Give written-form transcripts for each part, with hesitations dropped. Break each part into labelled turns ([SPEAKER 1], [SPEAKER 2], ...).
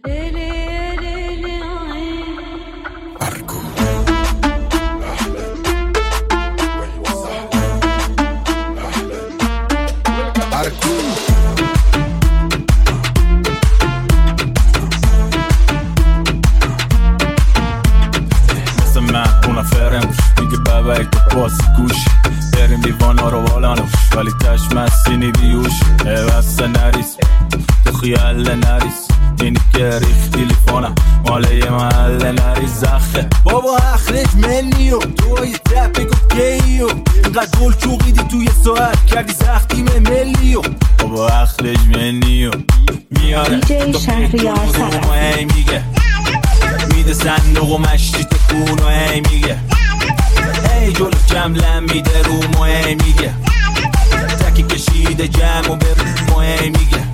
[SPEAKER 1] میگه بابک تو پاس گوش بریم دیوانا رو والانو ولی تش مسینی بیوش واسه نریس تو خیال نریس اینی که ریخ تلیفونم ماله یه محل نریس زخه بابا اخرج منیو توی تپی گفت گیو اینقدر گل چوقیدی توی ساعت کردی زختیم ملیو بابا اخرج منیو میاره
[SPEAKER 2] دیجی شهریار صقفی
[SPEAKER 1] میگه میده صندوق و مشتی تکون و هی میگه ای جلو جملم میده رو موه میگه تکی کشیده جمع و به موه میگه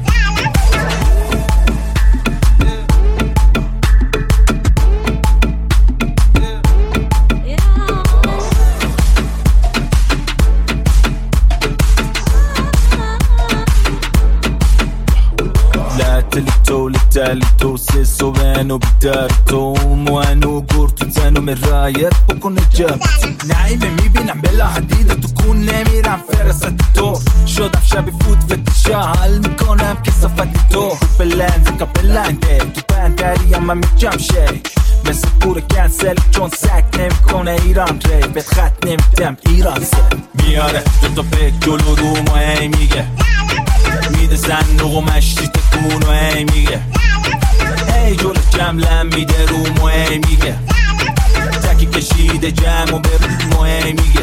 [SPEAKER 1] لتالي سه صبحن و بیدر تو موانو گرد تو زن و مرایت بکنه جب نعیمه میبینم بلا حدیده تو کون نمیرم فرست تو شدم شبی فوت فتیشا حل میکنم کسافت تو بلند زکا بلنده تو بندری هم من میجم شیک مثل پور کنسل چون سک نمیکنه ایران ری بهت خط نمیدم ایران سه میاره دو تا پک جلو رو ماه میگه میده صندوق و مشتی تکون و هی میگه ای جلو جملم میده رو موه میگه تکی کشیده جمع و به موه میگه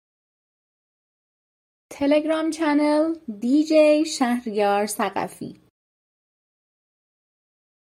[SPEAKER 2] تلگرام چنل دیجی شهریار صقفی